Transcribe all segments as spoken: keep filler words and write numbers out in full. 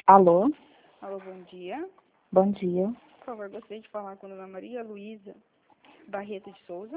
Alô? Alô, bom dia. Bom dia. Por favor, gostaria de falar com a dona Maria Luísa Barreto de Souza.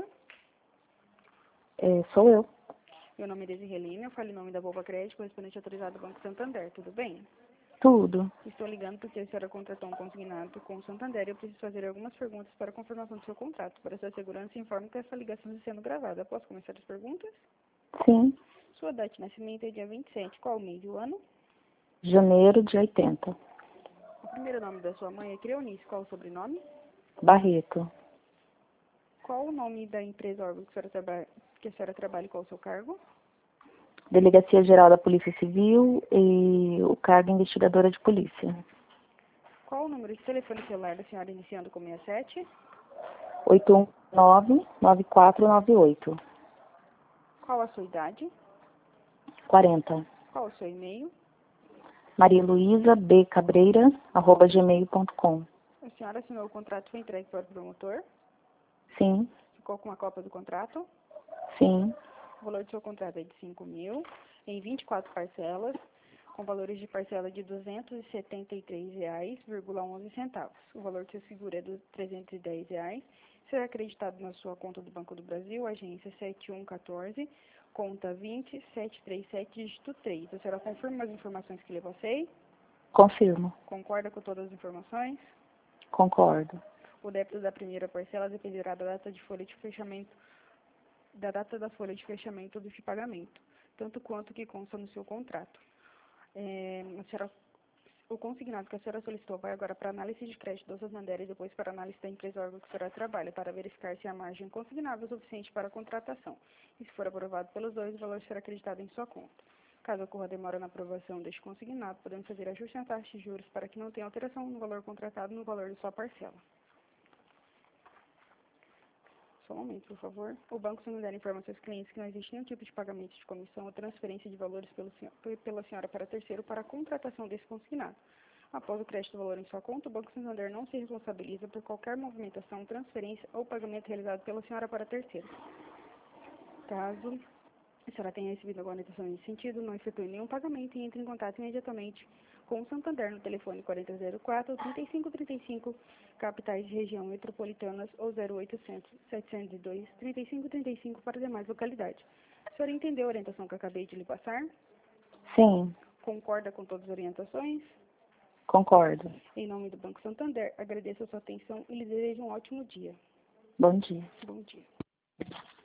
É, sou eu. Meu nome é Desirelina, eu falo em nome da Boba Crédito, correspondente autorizado do Banco Santander, tudo bem? Tudo. Estou ligando porque a senhora contratou um consignado com o Santander e eu preciso fazer algumas perguntas para a confirmação do seu contrato. Para sua segurança, informo que essa ligação está sendo gravada. Posso começar as perguntas? Sim. Sua data de nascimento é dia vinte e sete. Qual o mês e o ano? Janeiro de oitenta. O primeiro nome da sua mãe é Creonice. Qual o sobrenome? Barreto. Qual o nome da empresa órgão que a senhora trabalha, que a senhora trabalha e qual o seu cargo? Delegacia Geral da Polícia Civil e o cargo investigadora de polícia. Qual o número de telefone celular da senhora iniciando com sessenta e sete? oito um nove, nove quatro nove oito. Qual a sua idade? quarenta. Qual o seu e-mail? Maria Luísa B. Cabreira, arroba gmail ponto com. A senhora assinou o contrato e foi entregue para o promotor? Sim. Ficou com uma cópia do contrato? Sim. O valor do seu contrato é de cinco mil, em vinte e quatro parcelas, com valores de parcela de duzentos e setenta e três reais e onze centavos. O valor do seu seguro é de trezentos e dez reais. Será acreditado na sua conta do Banco do Brasil, agência sete um um quatro, conta vinte, sete três sete, dígito três. A senhora confirma as informações que lhe passei? Confirmo. Concorda com todas as informações? Concordo. O débito da primeira parcela dependerá da data de folha de fechamento, da data da folha de fechamento do pagamento, tanto quanto que consta no seu contrato. É, a senhora, o consignado que a senhora solicitou vai agora para análise de crédito do Santander e depois para análise da empresa órgão que a senhora trabalha, para verificar se a margem consignável é suficiente para a contratação. E se for aprovado pelos dois, o valor será acreditado em sua conta. Caso ocorra demora na aprovação deste consignado, podemos fazer ajuste na taxa de juros para que não tenha alteração no valor contratado no valor de sua parcela. Só um momento, por favor. O Banco Santander informa seus clientes que não existe nenhum tipo de pagamento de comissão ou transferência de valores pelo senhor, pela senhora para terceiro para a contratação desse consignado. Após o crédito do valor em sua conta, o Banco Santander não se responsabiliza por qualquer movimentação, transferência ou pagamento realizado pela senhora para terceiro. Caso a senhora tenha recebido alguma orientação nesse sentido, não efetue nenhum pagamento e entre em contato imediatamente com o Santander no telefone quarenta zero quatro, trinta e cinco trinta e cinco, capitais de região metropolitanas ou zero oitocentos, setecentos e dois, trinta e cinco trinta e cinco para demais localidades. A senhora entendeu a orientação que eu acabei de lhe passar? Sim. Concorda com todas as orientações? Concordo. Em nome do Banco Santander, agradeço a sua atenção e lhe desejo um ótimo dia. Bom dia. Bom dia.